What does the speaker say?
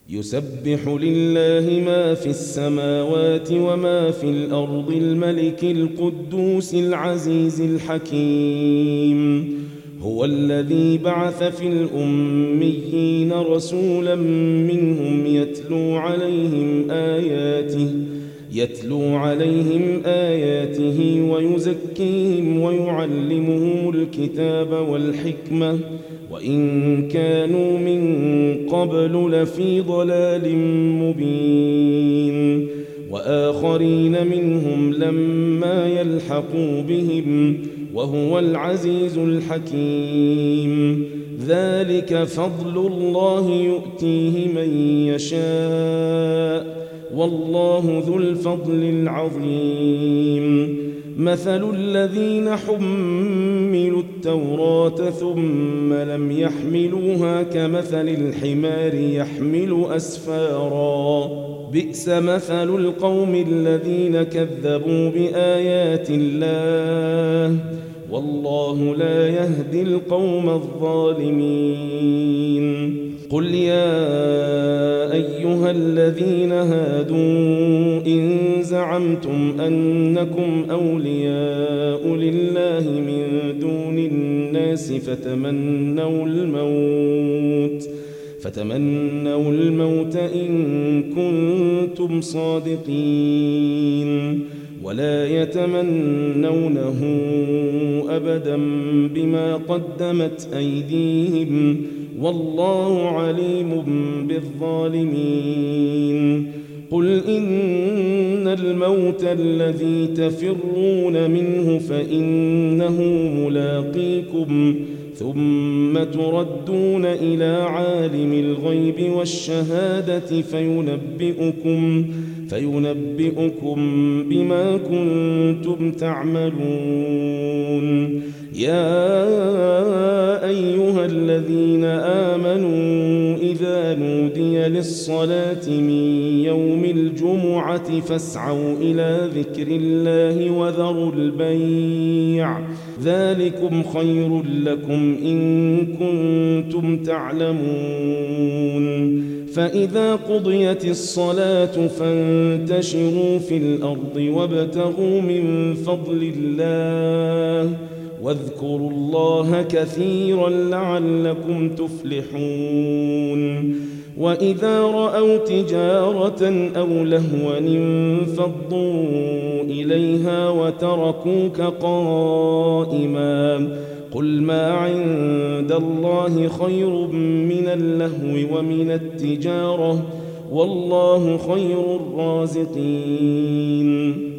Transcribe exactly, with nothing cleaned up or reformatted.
يسبح لله ما في السماوات وما في الأرض الملك القدوس العزيز الحكيم. هو الذي بعث في الأميين رسولا منهم يتلو عليهم آياته يتلو عليهم آياته ويزكيهم ويعلمهم الكتاب والحكمة وإن كانوا من قبل لفي ضلال مبين. وآخرين منهم لما يلحقوا بهم وهو العزيز الحكيم. ذلك فضل الله يؤتيه من يشاء والله ذو الفضل العظيم. مثل الذين حملوا التوراة ثم لم يحملوها كمثل الحمار يحمل أسفارا بئس مثل القوم الذين كذبوا بآيات الله والله لا يهدي القوم الظالمين. قل يا أيها الذين هادوا إن زعمتم أنكم أولياء لله من دون الناس فتمنوا الموت فتمنوا الموت إن كنتم صادقين ولا يتمنونه أبدا بما قدمت أيديهم والله عليم بالظالمين. قل إن الموت الذي تفرون منه فإنه ملاقيكم ثم تردون إلى عالم الغيب والشهادة فينبئكم فينبئكم بما كنتم تعملون. يا أيها الذين آمنوا إذا نودي للصلاة من يوم الجمعة فاسعوا إلى ذكر الله وذروا البيع ذلكم خير لكم إن كنتم تعلمون. فإذا قضيت الصلاة فانتشروا في الأرض وابتغوا من فضل الله واذكروا الله كثيرا لعلكم تفلحون. وإذا رأوا تجارة أو لهوا انفضوا إليها وتركوك قائما قل ما عند الله خير من اللهو ومن التجارة والله خير الرازقين.